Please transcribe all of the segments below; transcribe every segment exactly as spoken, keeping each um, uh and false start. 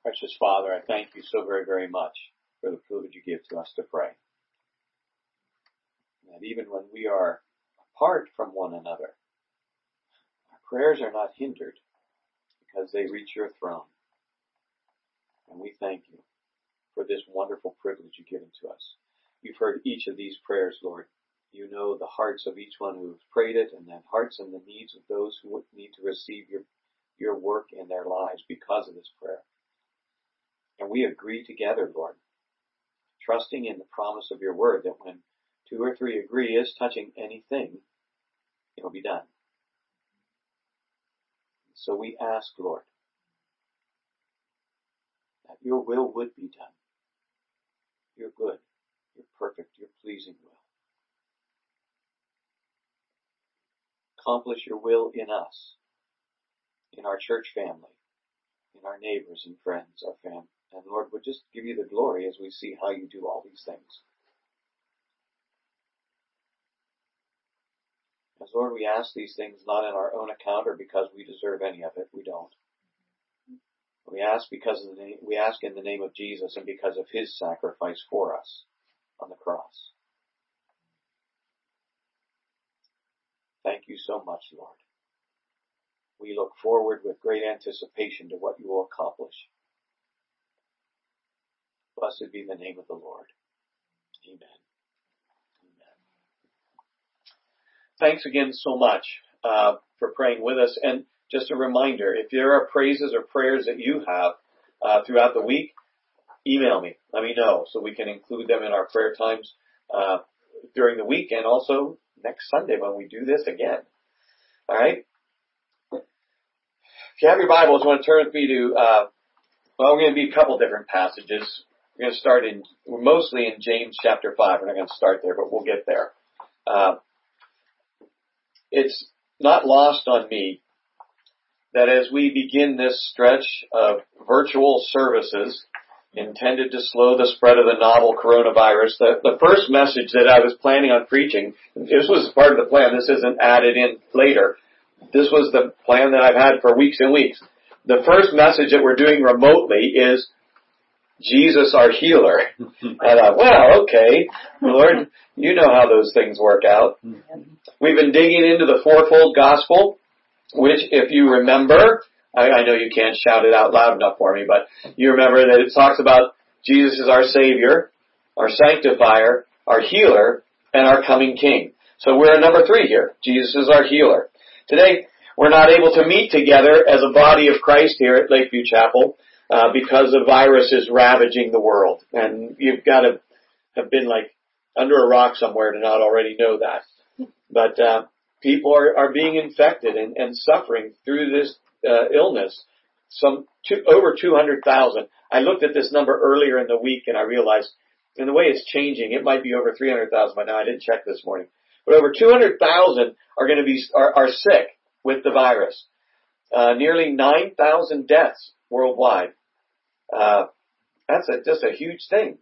Precious Father, I thank you so very, very much for the privilege you give to us to pray. That even when we are apart from one another, our prayers are not hindered because they reach your throne. And we thank you for this wonderful privilege you've given to us. You've heard each of these prayers, Lord. You know the hearts of each one who has prayed it, and the hearts and the needs of those who would need to receive your, your work in their lives because of this prayer. And we agree together, Lord, trusting in the promise of your word that when two or three agree as touching anything, it will be done. So we ask, Lord, that your will would be done. Your good, your perfect, your pleasing will. Accomplish your will in us, in our church family, in our neighbors and friends, our family. And Lord, we'll just give you the glory as we see how you do all these things. As Lord, we ask these things not in our own account or because we deserve any of it. We don't. We ask because of the name, we ask in the name of Jesus and because of his sacrifice for us on the cross. Thank you so much, Lord. We look forward with great anticipation to what you will accomplish. Blessed be the name of the Lord. Amen. Amen. Thanks again so much uh, for praying with us. And just a reminder, if there are praises or prayers that you have uh, throughout the week, email me. Let me know so we can include them in our prayer times uh, during the week and also next Sunday when we do this again. All right? If you have your Bibles, I want to turn with me to, uh, well, we're going to be a couple different passages. We're going to start in, we're mostly in James chapter five. We're not going to start there, but we'll get there. Uh, it's not lost on me that as we begin this stretch of virtual services intended to slow the spread of the novel coronavirus, the, the first message that I was planning on preaching, this was part of the plan, this isn't added in later, this was the plan that I've had for weeks and weeks. The first message that we're doing remotely is Jesus our healer. I thought, well, okay, Lord, you know how those things work out. We've been digging into the fourfold gospel, which if you remember, I, I know you can't shout it out loud enough for me, but you remember that it talks about Jesus is our Savior, our Sanctifier, our Healer, and our coming King. So we're at number three here. Jesus is our healer. Today, we're not able to meet together as a body of Christ here at Lakeview Chapel uh, because the virus is ravaging the world. And you've got to have been like under a rock somewhere to not already know that. But uh, people are, are being infected and, and suffering through this uh, illness. Some two, over two hundred thousand. I looked at this number earlier in the week and I realized, in the way it's changing, it might be over three hundred thousand by now. I didn't check this morning. But over two hundred thousand are going to be, are, are sick with the virus. Uh, nearly nine thousand deaths worldwide. Uh, that's a, just a huge thing.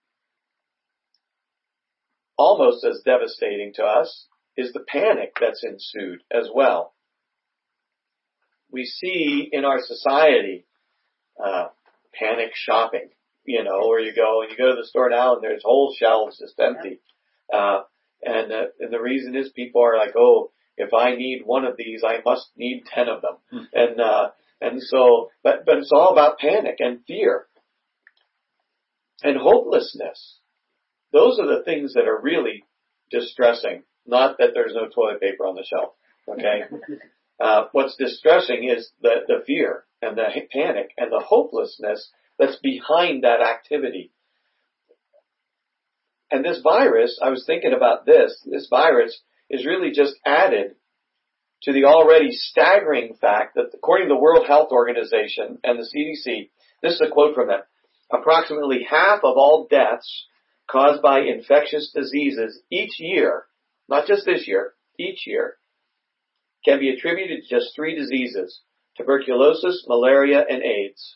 Almost as devastating to us is the panic that's ensued as well. We see in our society, uh, panic shopping, you know, where you go and you go to the store now and there's whole shelves just empty. Uh, and, uh, and the reason is people are like, oh, if I need one of these, I must need ten of them. Hmm. And, uh, and so, but, but it's all about panic and fear and hopelessness. Those are the things that are really distressing. Not that there's no toilet paper on the shelf. Okay. uh, what's distressing is the, the fear and the panic and the hopelessness that's behind that activity. And this virus, I was thinking about this, this virus is really just added to the already staggering fact that according to the World Health Organization and the C D C, this is a quote from them, approximately half of all deaths caused by infectious diseases each year, not just this year, each year, can be attributed to just three diseases, tuberculosis, malaria, and AIDS.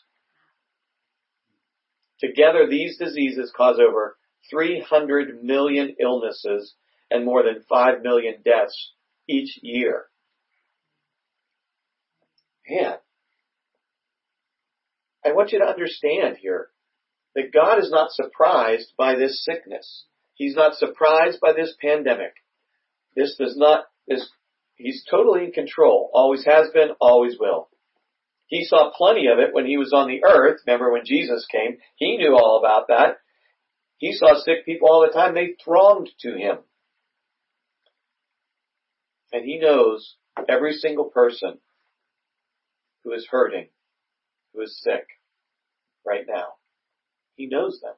Together, these diseases cause over three hundred million illnesses and more than five million deaths each year. Man. I want you to understand here that God is not surprised by this sickness. He's not surprised by this pandemic. This does not, this, he's totally in control. Always has been, always will. He saw plenty of it when he was on the earth. Remember when Jesus came? He knew all about that. He saw sick people all the time. They thronged to him. And he knows every single person who is hurting, who is sick right now. He knows them.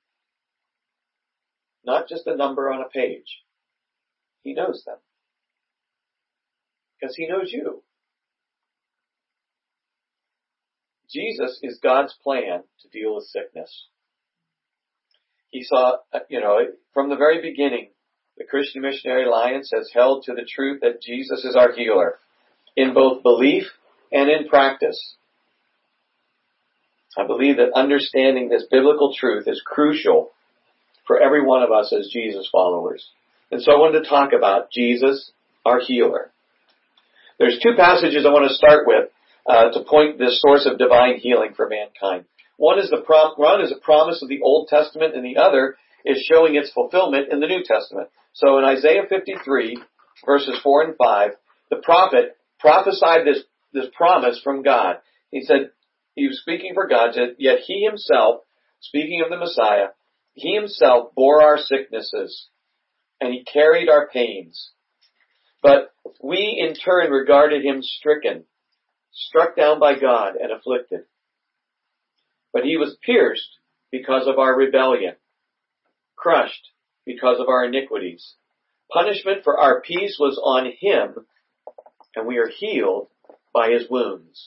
Not just a number on a page. He knows them. Because he knows you. Jesus is God's plan to deal with sickness. He saw, you know, from the very beginning, the Christian Missionary Alliance has held to the truth that Jesus is our healer in both belief and in practice. I believe that understanding this biblical truth is crucial for every one of us as Jesus followers. And so I wanted to talk about Jesus, our healer. There's two passages I want to start with uh, to point this source of divine healing for mankind. One is the prom- one is a promise of the Old Testament, and the other is showing its fulfillment in the New Testament. So in Isaiah fifty-three, verses four and five, the prophet prophesied this, this promise from God. He said, he was speaking for God, said, yet he himself, speaking of the Messiah, he himself bore our sicknesses, and he carried our pains. But we in turn regarded him stricken, struck down by God, and afflicted. But he was pierced because of our rebellion, crushed because of our iniquities. Punishment for our peace was on him, and we are healed by his wounds.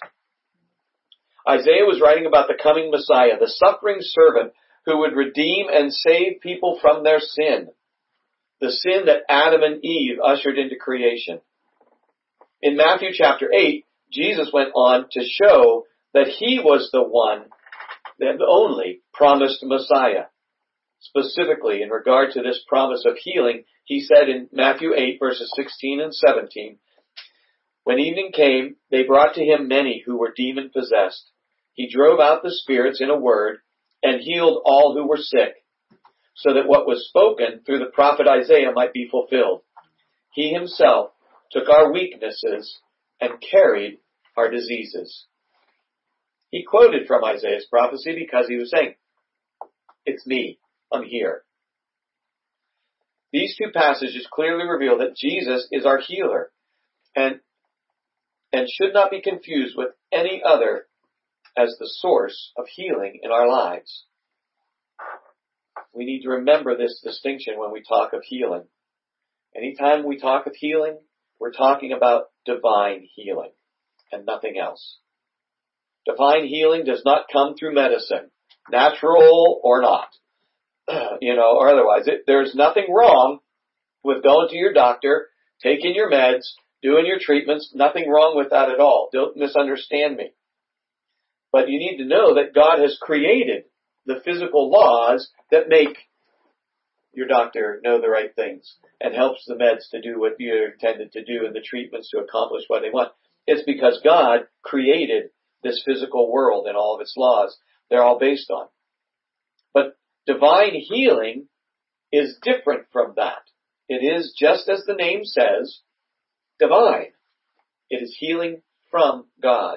Isaiah was writing about the coming Messiah, the suffering servant who would redeem and save people from their sin, the sin that Adam and Eve ushered into creation. In Matthew chapter eight, Jesus went on to show that he was the one, the only promised Messiah. Specifically, in regard to this promise of healing, he said in Matthew eight, verses sixteen and seventeen, when evening came, they brought to him many who were demon-possessed. He drove out the spirits in a word and healed all who were sick, so that what was spoken through the prophet Isaiah might be fulfilled. He himself took our weaknesses and carried our diseases. He quoted from Isaiah's prophecy because he was saying, it's me, I'm here. These two passages clearly reveal that Jesus is our healer and, and should not be confused with any other as the source of healing in our lives. We need to remember this distinction when we talk of healing. Anytime we talk of healing, we're talking about divine healing and nothing else. Divine healing does not come through medicine, natural or not, you know, or otherwise. It, there's nothing wrong with going to your doctor, taking your meds, doing your treatments. Nothing wrong with that at all. Don't misunderstand me. But you need to know that God has created the physical laws that make your doctor know the right things and helps the meds to do what you're intended to do and the treatments to accomplish what they want. It's because God created this physical world and all of its laws. They're all based on. But divine healing is different from that. It is, just as the name says, divine. It is healing from God.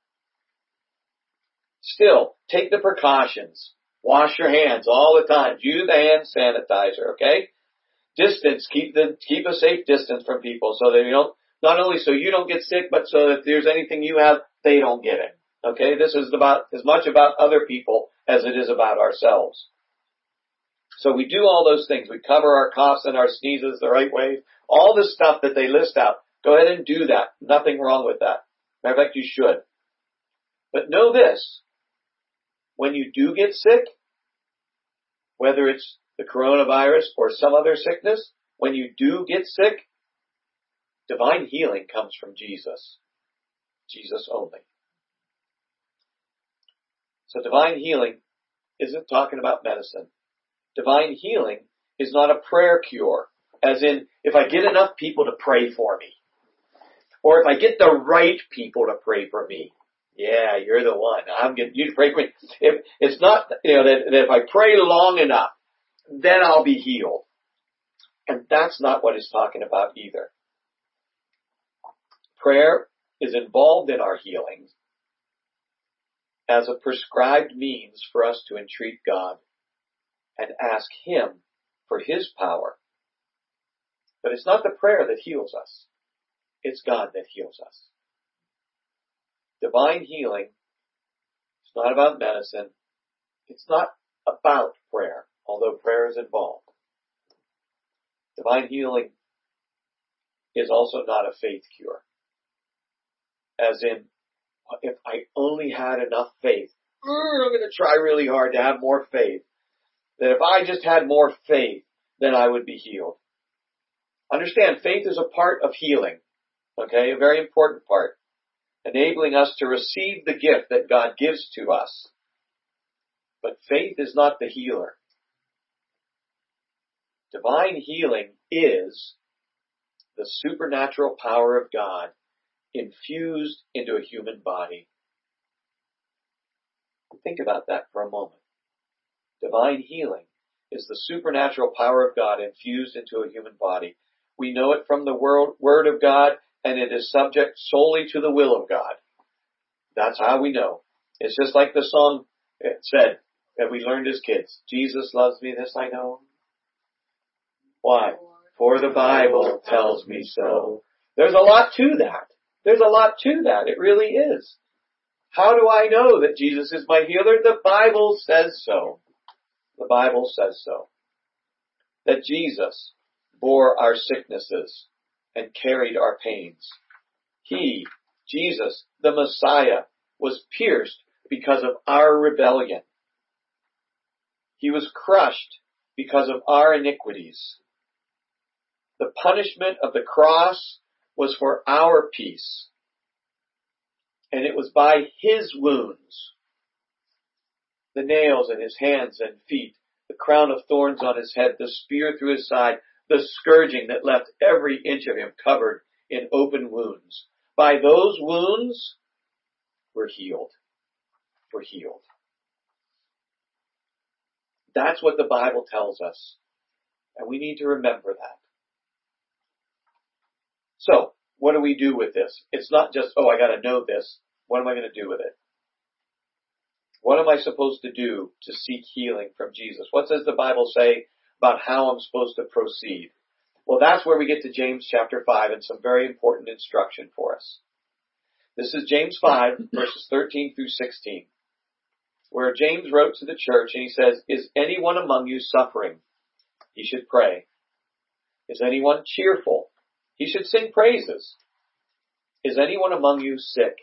Still, take the precautions. Wash your hands all the time. Use the hand sanitizer, okay? Distance, keep the, keep a safe distance from people so that you don't, not only so you don't get sick, but so that if there's anything you have, they don't get it. Okay? This is about, as much about other people as it is about ourselves. So we do all those things. We cover our coughs and our sneezes the right way. All the stuff that they list out. Go ahead and do that. Nothing wrong with that. Matter of fact, you should. But know this. When you do get sick, whether it's the coronavirus or some other sickness, when you do get sick, divine healing comes from Jesus. Jesus only. So divine healing isn't talking about medicine. Divine healing is not a prayer cure, as in, if I get enough people to pray for me, or if I get the right people to pray for me, Yeah, you're the one. I'm getting you to pray for me. If it's not, you know, that, that if I pray long enough, then I'll be healed. And that's not what it's talking about either. Prayer is involved in our healings as a prescribed means for us to entreat God and ask Him for His power. But it's not the prayer that heals us. It's God that heals us. Divine healing is not about medicine. It's not about prayer, although prayer is involved. Divine healing is also not a faith cure. As in, if I only had enough faith, I'm going to try really hard to have more faith. That if I just had more faith, then I would be healed. Understand, faith is a part of healing. Okay, a very important part. Enabling us to receive the gift that God gives to us. But faith is not the healer. Divine healing is the supernatural power of God infused into a human body. Think about that for a moment. Divine healing is the supernatural power of God infused into a human body. We know it from the Word of God, and it is subject solely to the will of God. That's how we know. It's just like the song said that we learned as kids. Jesus loves me, this I know. Why? For the Bible tells me so. There's a lot to that. There's a lot to that. It really is. How do I know that Jesus is my healer? The Bible says so. The Bible says so. That Jesus bore our sicknesses and carried our pains. He, Jesus, the Messiah, was pierced because of our rebellion. He was crushed because of our iniquities. The punishment of the cross was for our peace. And it was by His wounds, the nails in His hands and feet, the crown of thorns on His head, the spear through His side, the scourging that left every inch of Him covered in open wounds. By those wounds, we're healed. We're healed. That's what the Bible tells us. And we need to remember that. So, what do we do with this? It's not just, oh, I gotta know this. What am I gonna do with it? What am I supposed to do to seek healing from Jesus? What does the Bible say about how I'm supposed to proceed? Well, that's where we get to James chapter five and some very important instruction for us. This is James five, verses thirteen through sixteen, where James wrote to the church and he says, is anyone among you suffering? He should pray. Is anyone cheerful? He should sing praises. Is anyone among you sick?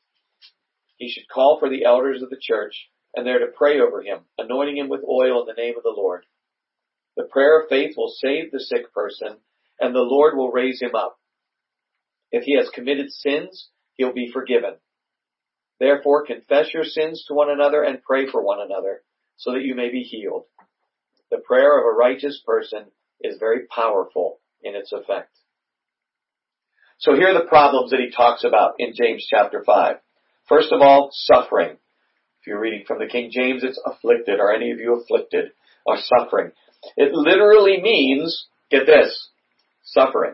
He should call for the elders of the church, and they're to pray over him, anointing him with oil in the name of the Lord. The prayer of faith will save the sick person, and the Lord will raise him up. If he has committed sins, he'll be forgiven. Therefore, confess your sins to one another and pray for one another, so that you may be healed. The prayer of a righteous person is very powerful in its effect. So here are the problems that he talks about in James chapter five. First of all, suffering. If you're reading from the King James, it's afflicted. Are any of you afflicted or suffering? It literally means, get this, suffering.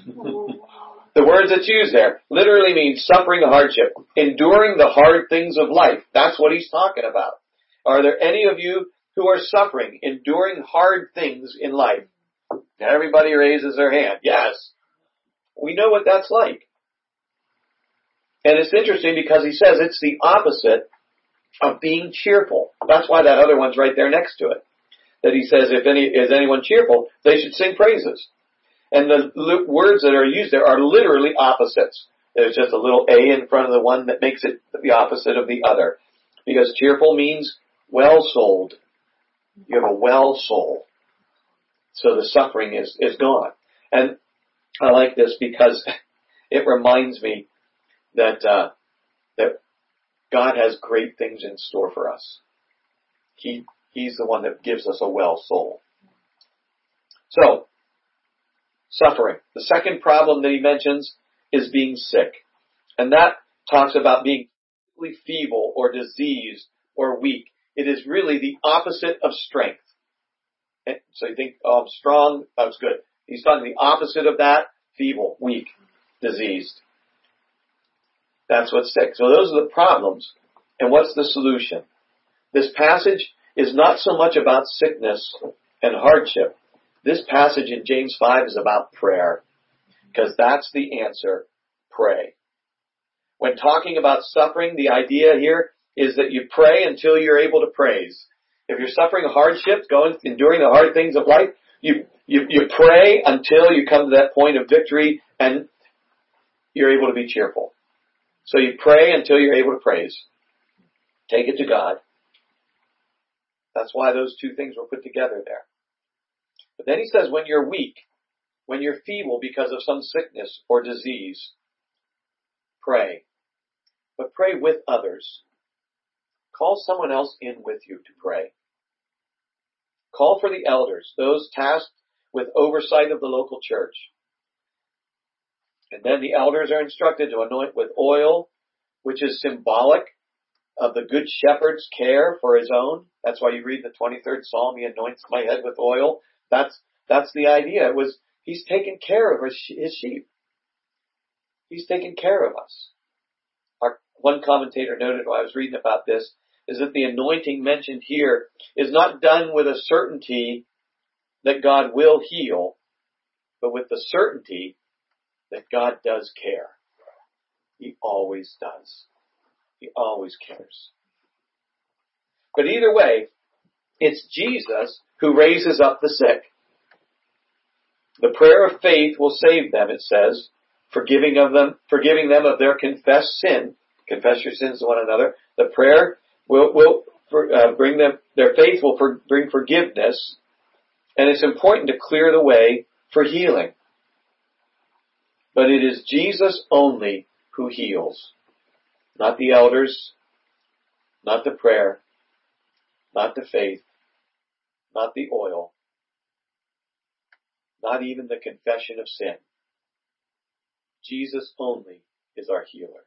The words that's used there literally means suffering, hardship, enduring the hard things of life. That's what he's talking about. Are there any of you who are suffering, enduring hard things in life? Everybody raises their hand. Yes. We know what that's like. And it's interesting because he says it's the opposite of being cheerful. That's why that other one's right there next to it. That he says if any is anyone cheerful, they should sing praises. And the li- words that are used there are literally opposites. There's just a little A in front of the one that makes it the opposite of the other. Because cheerful means well-souled. You have a well soul. So the suffering is, is gone. And I like this because it reminds me that uh, that God has great things in store for us. He He's the one that gives us a well soul. So, suffering. The second problem that he mentions is being sick. And that talks about being physically feeble or diseased or weak. It is really the opposite of strength. And so you think, oh, I'm strong, that was good. He's talking the opposite of that, feeble, weak, diseased. That's what's sick. So those are the problems. And what's the solution? This passage is not so much about sickness and hardship. This passage in James five is about prayer. Because that's the answer. Pray. When talking about suffering, the idea here is that you pray until you're able to praise. If you're suffering hardship, going, enduring the hard things of life, you, you, you pray until you come to that point of victory and you're able to be cheerful. So you pray until you're able to praise. Take it to God. That's why those two things were put together there. But then he says when you're weak, when you're feeble because of some sickness or disease, pray. But pray with others. Call someone else in with you to pray. Call for the elders, those tasked with oversight of the local church. And then the elders are instructed to anoint with oil, which is symbolic of the good shepherd's care for his own. That's why you read the twenty-third Psalm, he anoints my head with oil. That's, that's the idea. It was, he's taken care of his, his sheep. He's taken care of us. Our, one commentator noted while I was reading about this is that the anointing mentioned here is not done with a certainty that God will heal, but with the certainty that God does care. He always does. He always cares. But either way, it's Jesus who raises up the sick. The prayer of faith will save them, it says, forgiving of them, forgiving them of their confessed sin. Confess your sins to one another. The prayer will, will uh, bring them, their faith will for, bring forgiveness, and it's important to clear the way for healing. But it is Jesus only who heals. Not the elders, not the prayer, not the faith, not the oil, not even the confession of sin. Jesus only is our healer.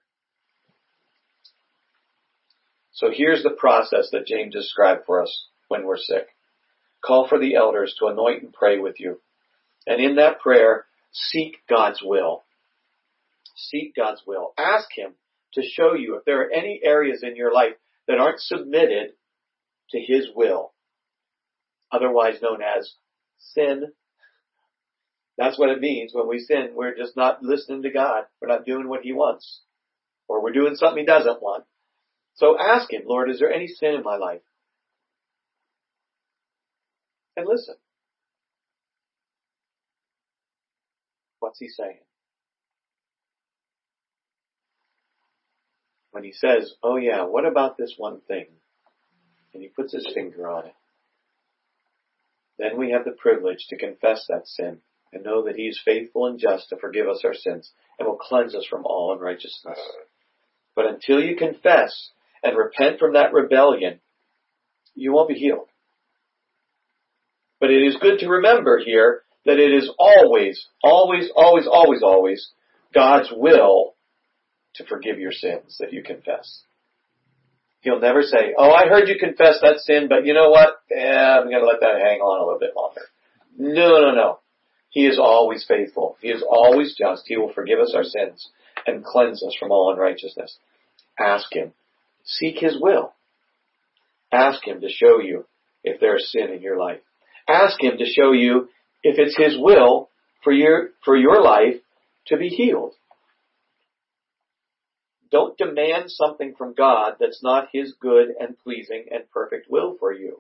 So here's the process that James described for us when we're sick. Call for the elders to anoint and pray with you. And in that prayer, seek God's will. Seek God's will. Ask Him to show you if there are any areas in your life that aren't submitted to His will, otherwise known as sin. That's what it means when we sin. We're just not listening to God. We're not doing what He wants. Or we're doing something He doesn't want. So ask Him, Lord, is there any sin in my life? And listen. What's He saying? When He says, oh yeah, what about this one thing? And He puts His finger on it. Then we have the privilege to confess that sin and know that He is faithful and just to forgive us our sins and will cleanse us from all unrighteousness. But until you confess and repent from that rebellion, you won't be healed. But it is good to remember here that it is always, always, always, always, always God's will to forgive your sins that you confess. He'll never say, oh, I heard you confess that sin, but you know what? Eh, I'm going to let that hang on a little bit longer. No, no, no. He is always faithful. He is always just. He will forgive us our sins and cleanse us from all unrighteousness. Ask Him. Seek His will. Ask Him to show you if there is sin in your life. Ask Him to show you if it's His will for your, for your life to be healed. Don't demand something from God that's not His good and pleasing and perfect will for you.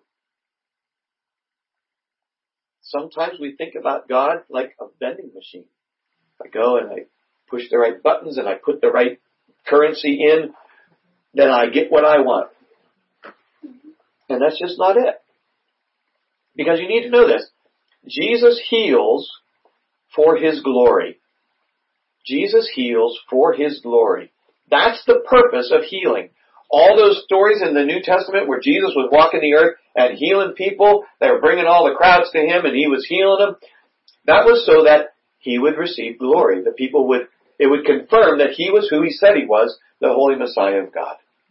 Sometimes we think about God like a vending machine. I go and I push the right buttons and I put the right currency in, then I get what I want. And that's just not it. Because you need to know this. Jesus heals for His glory. Jesus heals for His glory. That's the purpose of healing. All those stories in the New Testament where Jesus was walking the earth and healing people, they were bringing all the crowds to Him and He was healing them. That was so that He would receive glory. The people would, it would confirm that He was who He said He was, the Holy Messiah of God.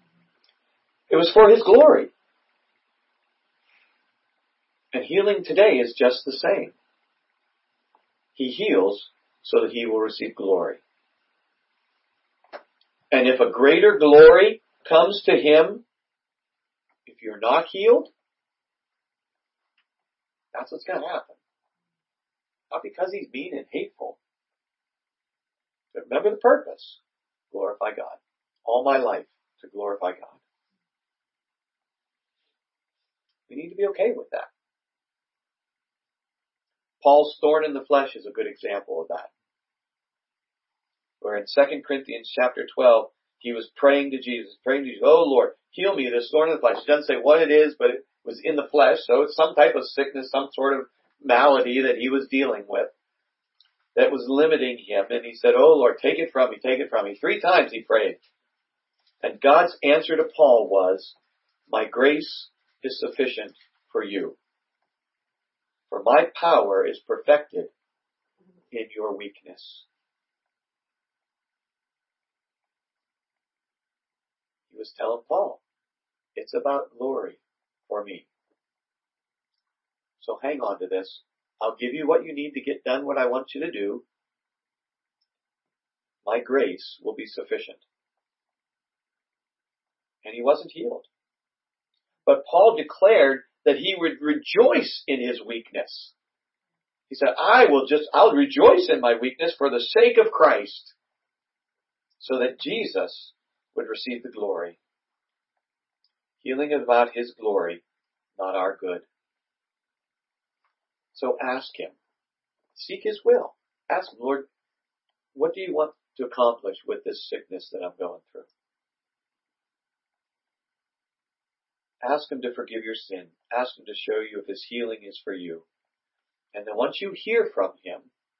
It was for His glory. And healing today is just the same. He heals so that He will receive glory. And if a greater glory comes to Him, if you're not healed, that's what's going to happen. Not because He's mean and hateful. But remember the purpose. Glorify God. All my life to glorify God. We need to be okay with that. Paul's thorn in the flesh is a good example of that. Where in Second Corinthians chapter twelve, he was praying to Jesus, praying to Jesus, oh Lord, heal me, this thorn in the flesh. He doesn't say what it is, but it was in the flesh, so it's some type of sickness, some sort of malady that he was dealing with that was limiting him. And he said, oh Lord, take it from me, take it from me. Three times he prayed. And God's answer to Paul was, my grace is sufficient for you. For my power is perfected in your weakness. He was telling Paul, it's about glory for me. So hang on to this. I'll give you what you need to get done what I want you to do. My grace will be sufficient. And he wasn't healed. But Paul declared that he would rejoice in his weakness. He said, I will just, I'll rejoice in my weakness for the sake of Christ, so that Jesus would receive the glory. Healing is about His glory, not our good. So ask Him. Seek His will. Ask Him, Lord, what do you want to accomplish with this sickness that I'm going through? Ask Him to forgive your sin. Ask Him to show you if His healing is for you. And then once you hear from Him,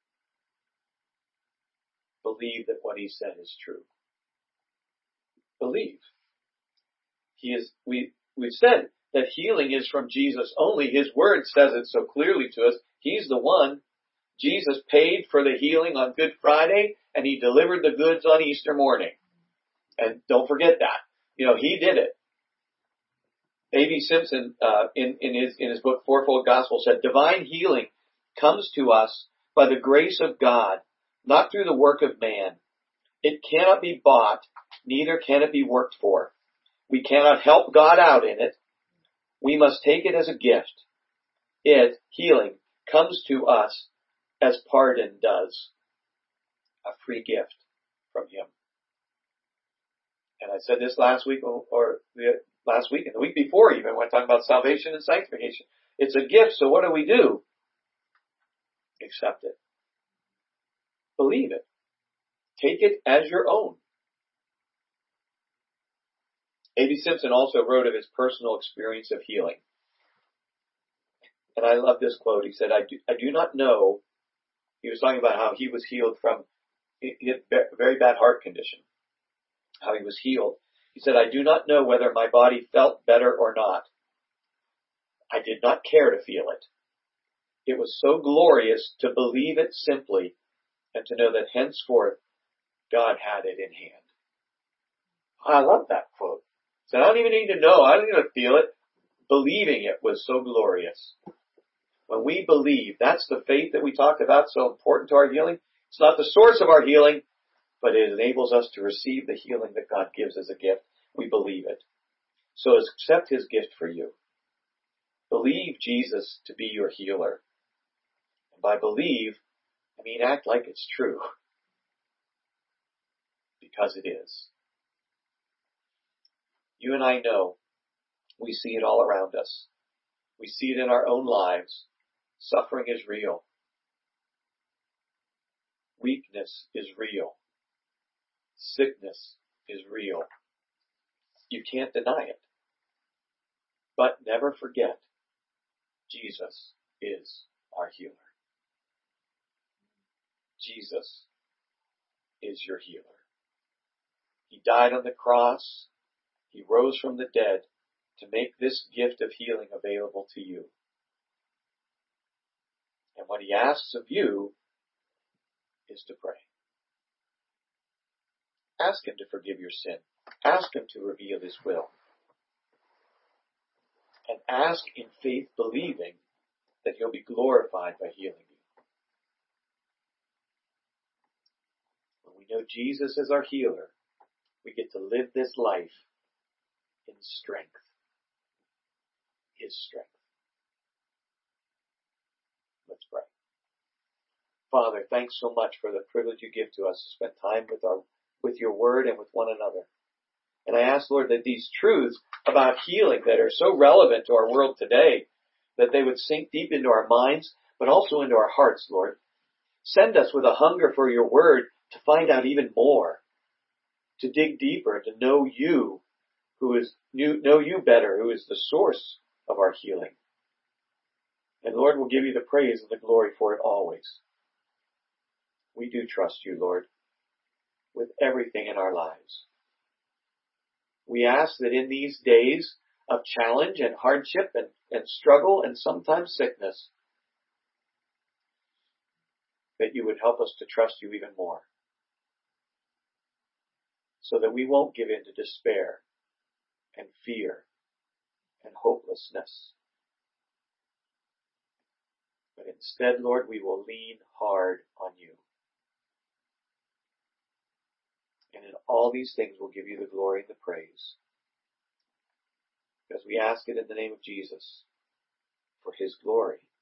believe that what He said is true. Believe. He is, we, we've said that healing is from Jesus only. His word says it so clearly to us. He's the one. Jesus paid for the healing on Good Friday, and He delivered the goods on Easter morning. And don't forget that. You know, He did it. A B Simpson, uh, in, in his, in his book, Fourfold Gospel, said, divine healing comes to us by the grace of God, not through the work of man. It cannot be bought, neither can it be worked for. We cannot help God out in it. We must take it as a gift. It, healing, comes to us as pardon does. A free gift from Him. And I said this last week, or the last week, and the week before even, when I talking about salvation and sanctification. It's a gift, so what do we do? Accept it. Believe it. Take it as your own. A B Simpson also wrote of his personal experience of healing. And I love this quote. He said, I do, I do not know, he was talking about how he was healed from a very bad heart condition. How he was healed. He said, I do not know whether my body felt better or not. I did not care to feel it. It was so glorious to believe it simply and to know that henceforth God had it in hand. I love that quote. So I don't even need to know. I don't need to feel it. Believing it was so glorious. When we believe, that's the faith that we talked about, so important to our healing. It's not the source of our healing, but it enables us to receive the healing that God gives as a gift. We believe it. So accept His gift for you. Believe Jesus to be your healer. And by believe, I mean act like it's true. Because it is. You and I know we see it all around us. We see it in our own lives. Suffering is real. Weakness is real. Sickness is real. You can't deny it. But never forget, Jesus is our healer. Jesus is your healer. He died on the cross. He rose from the dead to make this gift of healing available to you. And what He asks of you is to pray. Ask Him to forgive your sin. Ask Him to reveal His will. and ask in faith, believing that He'll be glorified by healing you. When we know Jesus is our healer, we get to live this life in strength. His strength. Let's pray. Father, thanks so much for the privilege you give to us to spend time with our, with your word and with one another. And I ask, Lord, that these truths about healing that are so relevant to our world today, that they would sink deep into our minds, but also into our hearts, Lord. Send us with a hunger for your word to find out even more, to dig deeper, to know you, who is, know you better, who is the source of our healing. And Lord, we'll give you the praise and the glory for it always. We do trust you, Lord, with everything in our lives. We ask that in these days of challenge and hardship and, and struggle and sometimes sickness, that you would help us to trust you even more, so that we won't give in to despair and fear and hopelessness. But instead, Lord, we will lean hard on you. And in all these things, we'll give you the glory and the praise, because we ask it in the name of Jesus, for his glory